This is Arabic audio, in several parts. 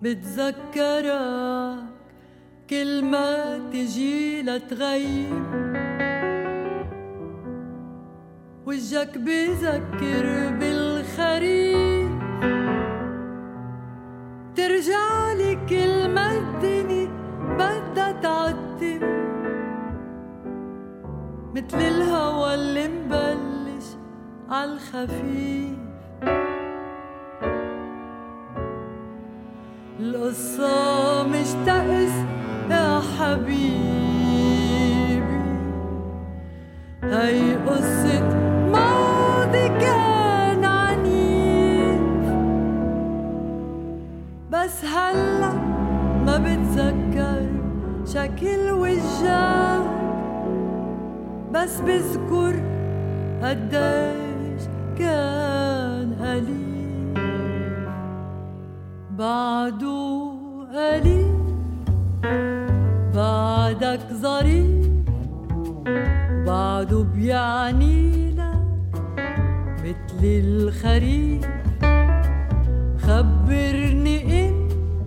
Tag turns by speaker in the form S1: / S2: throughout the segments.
S1: بتذكرك كل ما تجي لتغيب، وجهك بذكر بالخريف، ترجعلي كل ما الدنيا بدها تعتم، متل الهوى اللي مبلش عالخفيف. القصة مش تأس يا حبيبي، هاي قصة ماضي كان عنيف، بس هلأ ما بتذكر شكل وجهك، بس بذكر قديش كان أليف. بعده أليف، بعدك ظريف، بعده بيعني لك متل الخريف. خبرني إن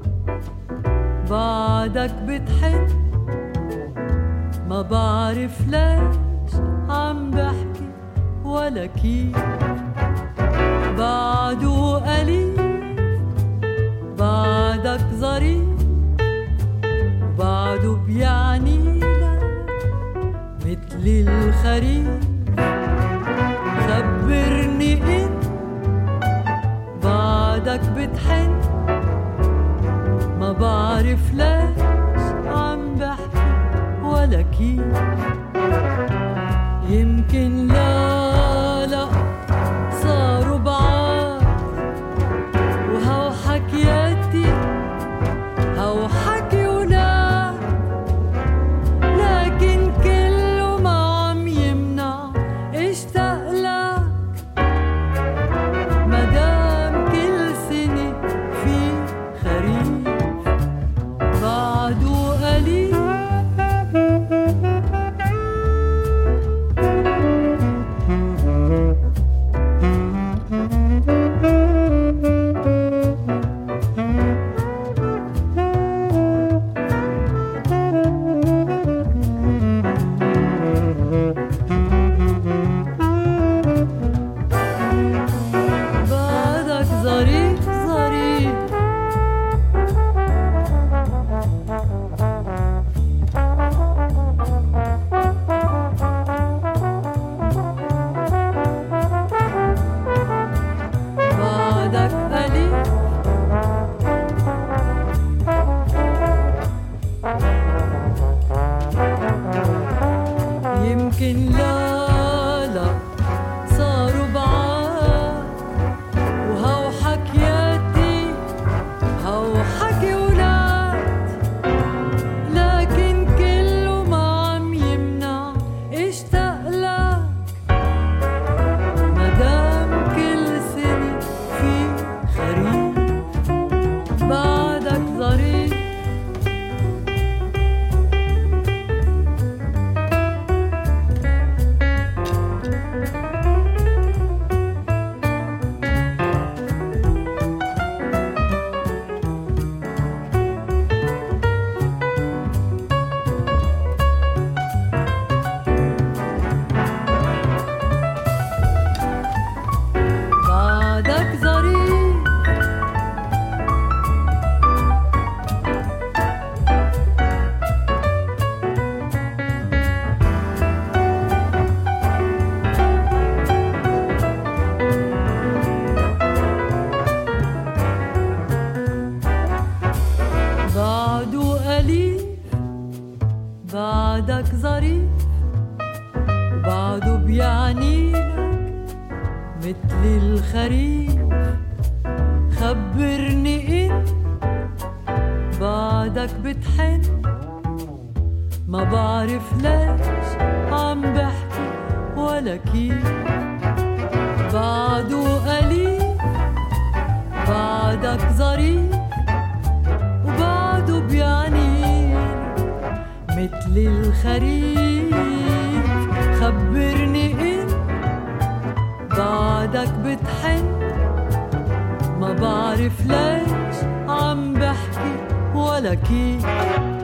S1: بعدك بتحن، ما بعرف ليش عم بحكي ولا كيف. بعده أليف، بعدك ظريف، بعده بيعني لك متل الخريف. خبرني إن بعدك بتحن، ما بعرف ليش عم بحكي ولا كيف. يمكن لا صاروا بعاد، وهو حكياتي هو حكي ولاد، لكن كله ما عم يمنع اشتاق لك، مدام كل سنة في خريف. بعده قليل، بعدك ظريف ظريف، بعدك أليف، يمكن لا صاروا بعاد، وهو حكياتي هو حكي ولاد، لكن كله ما عم يمنع اشتاق لك، مدام كل سنة في خريف. بعدك ظريف، بعدك ظريف، بعده أليف، بعدك ظريف، وبعده بيعني لك متل الخريف. خبرني إن بعدك بتحن، ما بعرف ليش عم بحكي ولا كيف. بعده أليف، بعدك ظريف، وبعده بيعني متل الخريف. خبرني إن بعدك بتحن، ما بعرف ليش عم بحكي فلكي